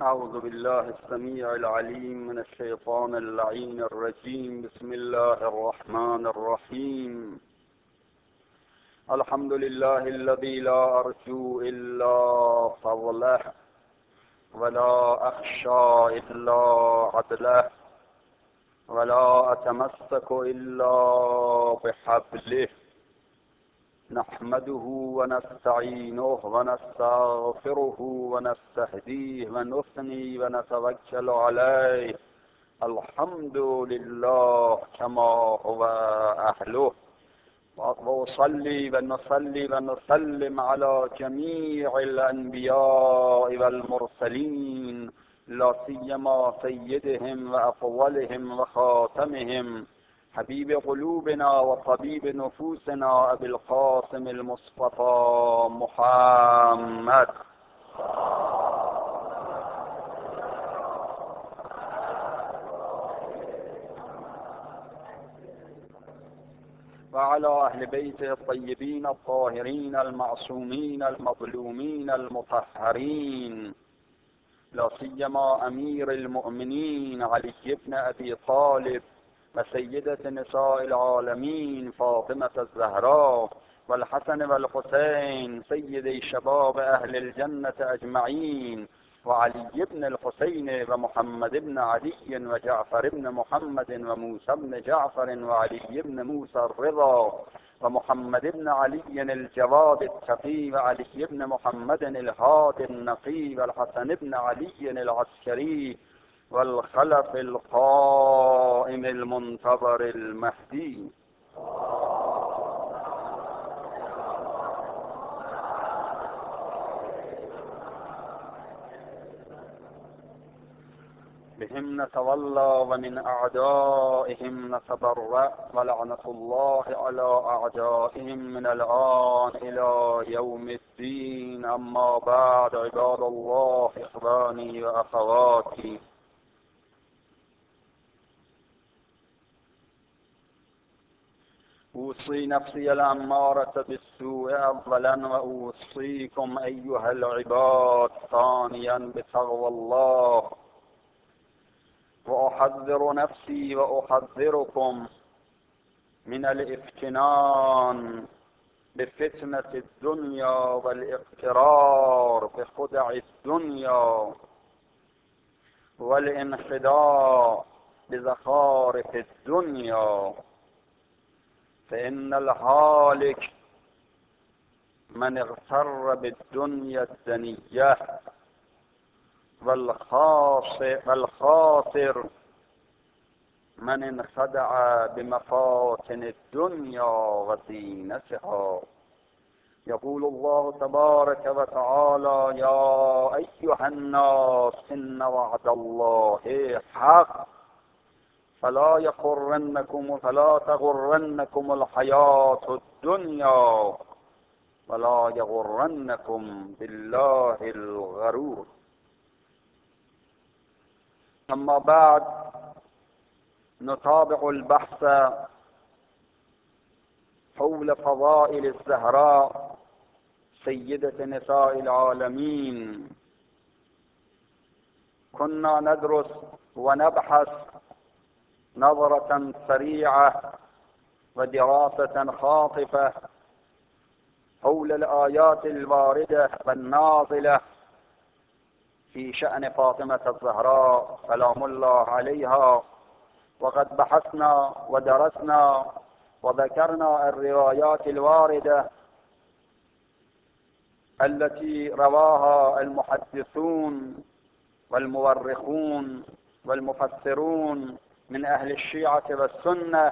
أعوذ بالله السميع العليم من الشيطان اللعين الرجيم. بسم الله الرحمن الرحيم. الحمد لله الذي لا أرجو إلا فضله ولا أخشى إلا عدله ولا أتمسك إلا بحبله. نحمده ونستعينه ونستغفره ونستهديه ونثني ونتوكل عليه. الحمد لله كما هو أهله. وأصلي ونصلي ونسلم على جميع الأنبياء والمرسلين، لا سيما سيدهم وأفضلهم وخاتمهم حبيب قلوبنا وطبيب نفوسنا أبي القاسم المصطفى محمد. وعلى أهل بيته الطيبين الطاهرين المعصومين المظلومين المطهرين، لا سيما أمير المؤمنين علي بن أبي طالب وسيدة نساء العالمين فاطمة الزهراء والحسن والحسين سيدي شباب أهل الجنة أجمعين، وعلي بن الحسين ومحمد بن علي وجعفر بن محمد وموسى بن جعفر وعلي بن موسى الرضا ومحمد بن علي الجواد التقي وعلي بن محمد الهادي النقي والحسن بن علي العسكري والخلف القائم المنتظر المهدي. بهم نتولى ومن أعدائهم نتبرأ، ولعنة الله على أعدائهم من الآن إلى يوم الدين. أما بعد، عباد الله إخواني وأخواتي، أوصي نفسي الأمارة بالسوء أولا، وأوصيكم أيها العباد ثانيا بتقوى الله، وأحذر نفسي وأحذركم من الافتنان بفتنة الدنيا والاغترار بخدع الدنيا والانخداع بزخارف الدنيا، فإن الهالك من اغتر بالدنيا الدنية، والخاسر من انخدع بمفاتن الدنيا وزينتها. يقول الله تبارك وتعالى: يا أيها الناس إن وعد الله حق فلا تغرنكم الحياة الدنيا ولا يغرنكم بالله الغرور. أما بعد، نتابع البحث حول فضائل الزهراء سيدة نساء العالمين. كنا ندرس ونبحث نظرة سريعة ودراسة خاطفة حول الآيات الواردة والنازلة في شأن فاطمة الزهراء سلام الله عليها، وقد بحثنا ودرسنا وذكرنا الروايات الواردة التي رواها المحدثون والمؤرخون والمفسرون من أهل الشيعة والسنة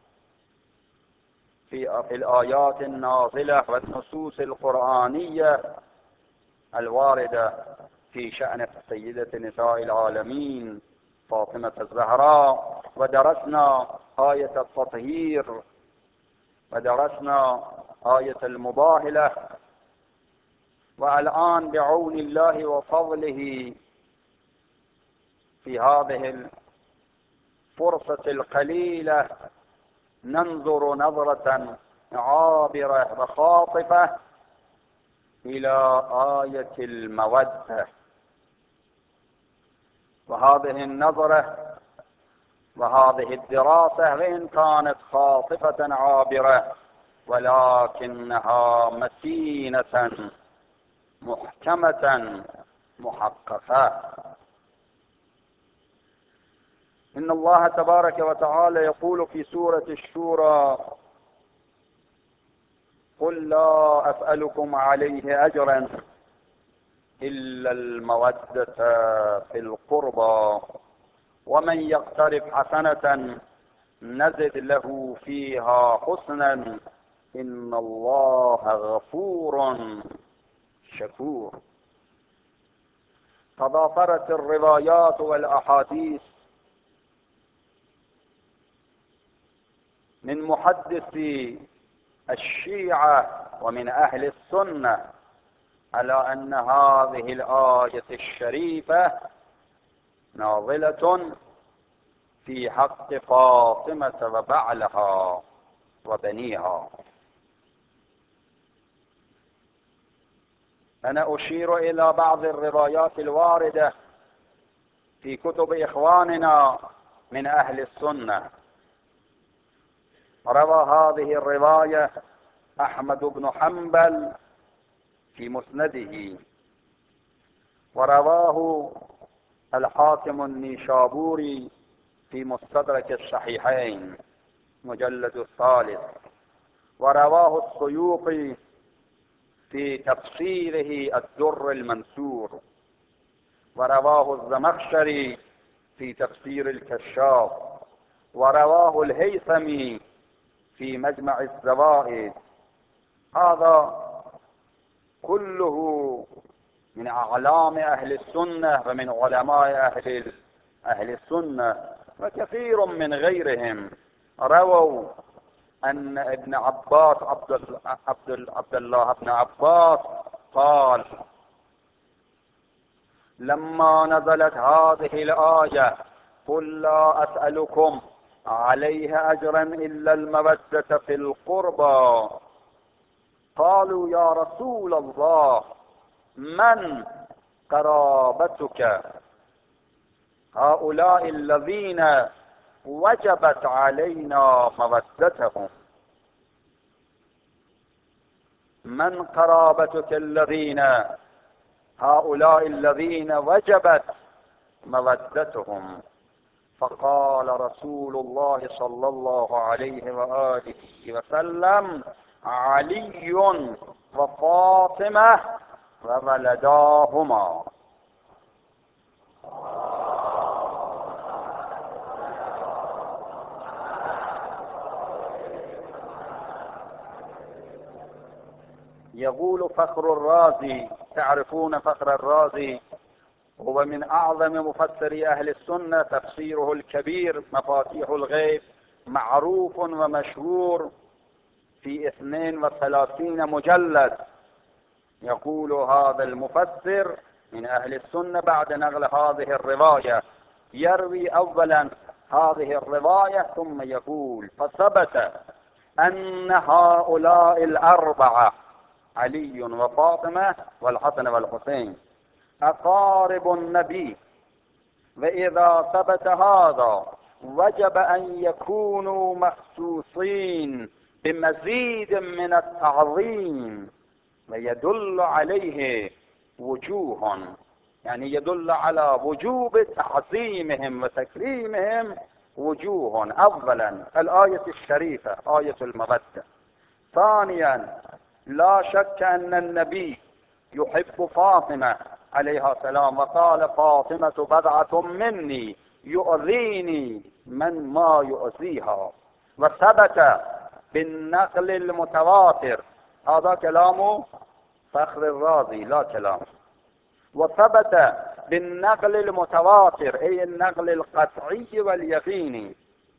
في الآيات النازلة والنصوص القرآنية الواردة في شأن سيدة نساء العالمين فاطمة الزهراء، ودرسنا آية التطهير ودرسنا آية المباهلة. والآن بعون الله وفضله في هذه الفرصة القليلة ننظر نظرة عابرة وخاطفة إلى آية المودة. وهذه النظرة وهذه الدراسة وإن كانت خاطفة عابرة ولكنها متينة محكمة محققة. إن الله تبارك وتعالى يقول في سورة الشورى: قل لا أسألكم عليه أجرا إلا المودة في القربى ومن يقترف حسنة نزد له فيها حسنا إن الله غفور شكور. تضافرت الروايات والأحاديث من محدثي الشيعة ومن أهل السنة على أن هذه الآية الشريفة نازلة في حق فاطمة وبعلها وبنيها. أنا أشير إلى بعض الروايات الواردة في كتب إخواننا من أهل السنة. روى هذه الرواية أحمد بن حنبل في مسنده، ورواه الحاكم النيشابوري في مستدرك الصحيحين مجلد الثالث، ورواه السيوطي في تفسيره الدر المنثور، ورواه الزمخشري في تفسير الكشاف، ورواه الهيثمي في مجمع الزوائد. هذا كله من أعلام أهل السنة ومن علماء أهل السنة، وكثير من غيرهم رووا أن ابن عباس عبد الله بن عباس قال: لما نزلت هذه الآية قل لا أسألكم عليه أجرا إلا المودة في القربى، قالوا يا رسول الله من قرابتك هؤلاء الذين وجبت علينا مودتهم؟ من قرابتك هؤلاء الذين وجبت مودتهم؟ فقال رسول الله صلى الله عليه وآله وسلم: علي وفاطمة وولداهما. يقول فخر الرازي، تعرفون فخر الرازي؟ هو من أعظم مفسري أهل السنة، تفسيره الكبير مفاتيح الغيب معروف ومشهور في 32 مجلد. يقول هذا المفسر من أهل السنة بعد نقل هذه الرواية، يروي أولا هذه الرواية ثم يقول: فثبت أن هؤلاء الأربعة علي وفاطمة والحسن والحسين أقارب النبي، وإذا ثبت هذا وجب أن يكونوا مخصوصين بمزيد من التعظيم، ويدل عليه وجوه، يعني يدل على وجوب تعظيمهم وتكريمهم وجوه. أولا الآية الشريفة آية المودة. ثانيا لا شك أن النبي يحب فاطمة عليها السلام، وقال: فاطمة بضعة مني يؤذيني من ما يؤذيها. وثبت بالنقل المتواتر، هذا كلام فخر الرازي لا كلام، وثبت بالنقل المتواتر أي النقل القطعي واليقيني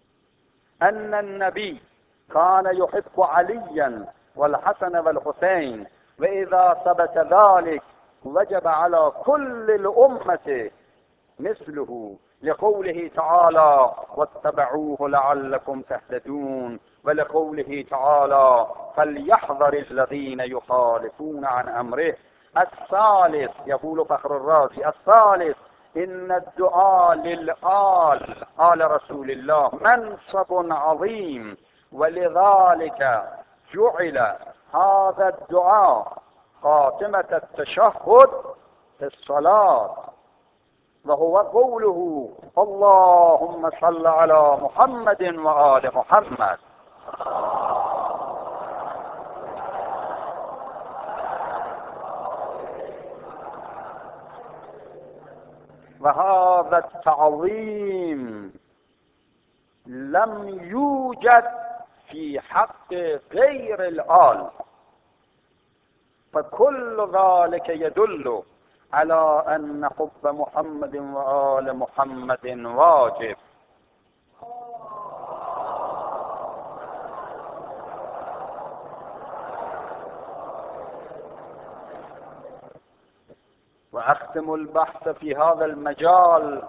أن النبي كان يحب عليا والحسن والحسين، وإذا ثبت ذلك وجب على كل الأمة مثله، لقوله تعالى: واتبعوه لعلكم تهتدون، ولقوله تعالى: فليحذر الذين يخالفون عن أمره. الثالث، يقول فخر الرازي، الثالث إن الدعاء آل رسول الله منصب عظيم، ولذلك جعل هذا الدعاء خاتمة التشهد في الصلاة، وهو قوله اللهم صل على محمد وآل محمد. وهذا التعظيم لم يوجد في حق غير الآل، فكل ذلك يدل على أن حب محمد وآل محمد واجب. وأختم البحث في هذا المجال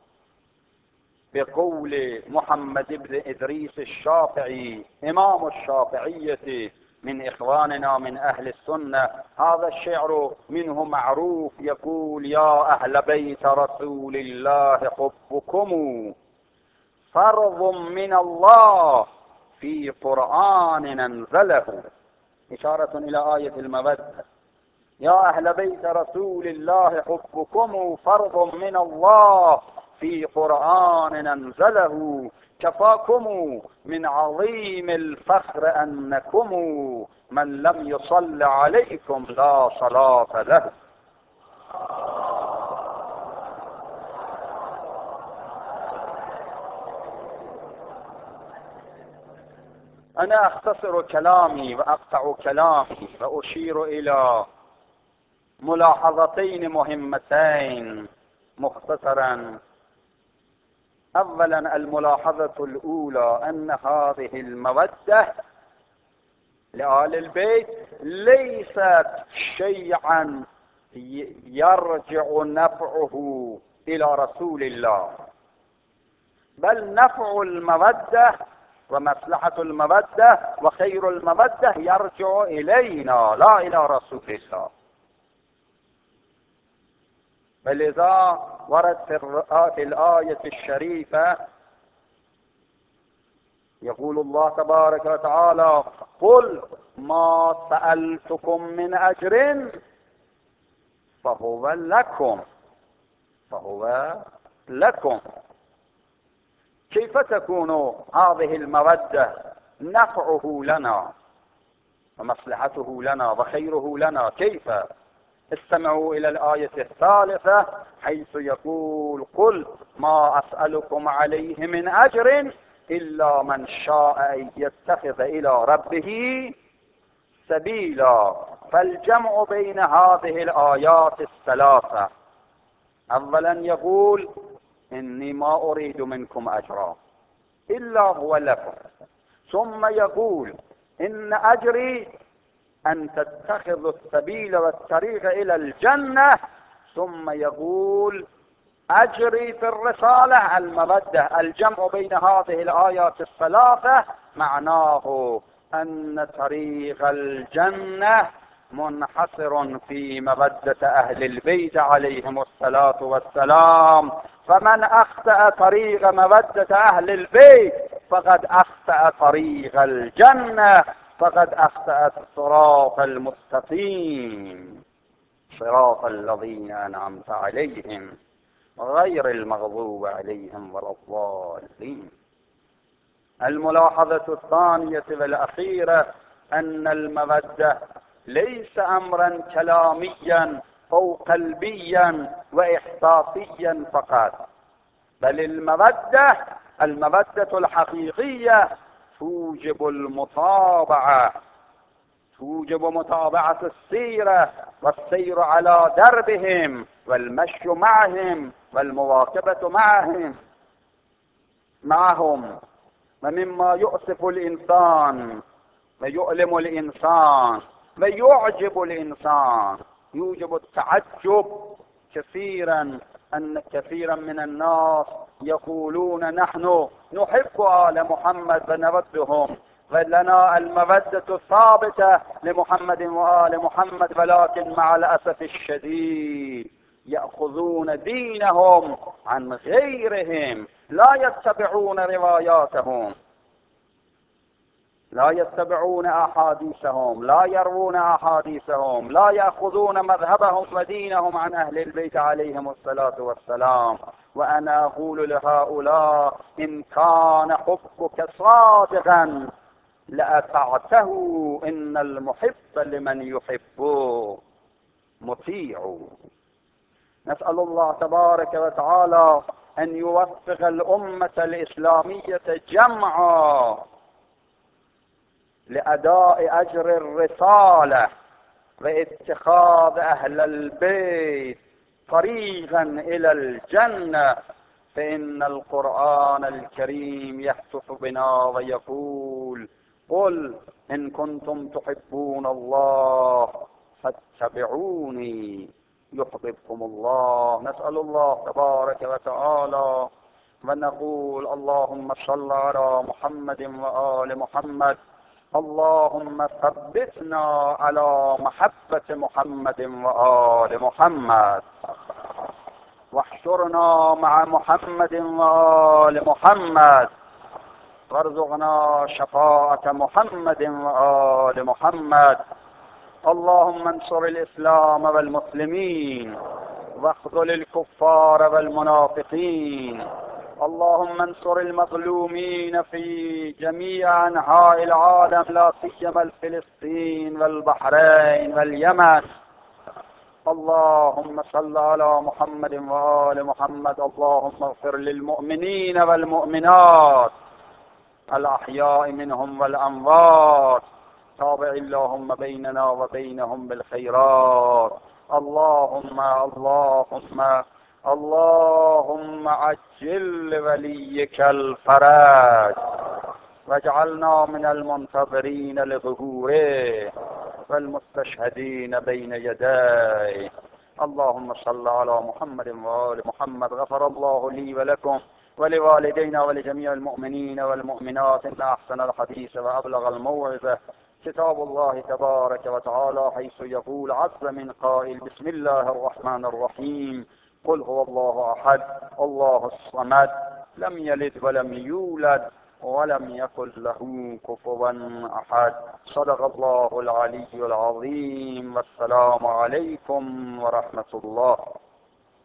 بقول محمد بن إدريس الشافعي إمام الشافعية من إخواننا من أهل السنة. هذا الشعر منه معروف، يقول يا أهل بيت رسول الله حبكم فرض من الله في قرآن أنزله، إشارة إلى آية المودة. يا أهل بيت رسول الله حبكم فرض من الله في قرآن أنزله، كفاكم من عظيم الفخر أنكم من لم يصل عليكم لا صلاة له. أنا أختصر كلامي وأقطع كلامي وأشير إلى ملاحظتين مهمتين مختصرا. أولا الملاحظة الأولى أن هذه المودة لآل البيت ليست شيئا يرجع نفعه إلى رسول الله، بل نفع المودة ومصلحة المودة وخير المودة يرجع إلينا لا إلى رسول الله. فلذا ورد في الآية الشريفة يقول الله تبارك وتعالى قل ما سألتكم من أجر فهو لكم. كيف تكون هذه المودة نفعه لنا ومصلحته لنا وخيره لنا؟ كيف؟ استمعوا إلى الآية الثالثة حيث يقول قل ما أسألكم عليه من أجر إلا من شاء أن يتخذ إلى ربه سبيلا. فالجمع بين هذه الآيات الثلاثة، أولا يقول إني ما أريد منكم أجرا إلا هو لكم، ثم يقول إن أجري أن تتخذوا السبيل والطريق إلى الجنة، ثم يقول أجري في الرسالة المودة. الجمع بين هذه الآيات الثلاثة معناه أن طريق الجنة منحصر في مودة أهل البيت عليهم الصلاة والسلام، فمن أخطأ طريق مودة أهل البيت فقد أخطأ طريق الجنة، فقد أخطأ الصراط المستقيم صراط الذين أنعمت عليهم غير المغضوب عليهم ولا الضالين. الملاحظة الثانية والأخيرة أن المودة ليس أمرا كلاميا أو قلبيا وإحساسيا فقط، بل المودة الحقيقية توجب متابعة السيرة والسير على دربهم والمشي معهم والمواكبة معهم. ومما يؤسف الإنسان ويؤلم الإنسان ويعجب الإنسان، يوجب التعجب كثيرا أن كثيرا من الناس يقولون نحن نحب آل محمد ونودهم ولنا المودة الثابتة لمحمد وآل محمد، ولكن مع الأسف الشديد يأخذون دينهم عن غيرهم، لا يتبعون رواياتهم، لا يتبعون أحاديثهم، لا يروون أحاديثهم، لا يأخذون مذهبهم ودينهم عن أهل البيت عليهم الصلاة والسلام. وأنا أقول لهؤلاء: إن كان حبك صادقا لأطعته، إن المحب لمن يحبه مطيع. نسأل الله تبارك وتعالى أن يوفق الأمة الإسلامية جمعا لأداء أجر الرسالة واتخاذ أهل البيت طريقا إلى الجنة، فإن القرآن الكريم يهتف بنا ويقول: قل إن كنتم تحبون الله فاتبعوني يحببكم الله. نسأل الله تبارك وتعالى ونقول: اللهم صل على محمد وآل محمد، اللهم ثبتنا على محبة محمد وآل محمد، واحشرنا مع محمد وآل محمد، وارزقنا شفاعة محمد وآل محمد. اللهم انصر الإسلام والمسلمين، واخذل الكفار والمنافقين. اللهم انصر المظلومين في جميع أنحاء العالم، لا سيما فلسطين والبحرين واليمن. اللهم صل على محمد وآل محمد. اللهم اغفر للمؤمنين والمؤمنات الأحياء منهم والأموات. تابع اللهم بيننا وبينهم بالخيرات. اللهم عجل لوليك الفرج، واجعلنا من المنتظرين لظهوره والمستشهدين بين يديه. اللهم صل على محمد وآل محمد. غفر الله لي ولكم ولوالدينا ولجميع المؤمنين والمؤمنات. إن أحسن الحديث وأبلغ الموعظة كتاب الله تبارك وتعالى، حيث يقول عز من قائل: بسم الله الرحمن الرحيم. قل هو الله أحد الله الصمد، لم يلد ولم يولد ولم يكن له كفوا أحد. صدق الله العلي العظيم. والسلام عليكم ورحمة الله.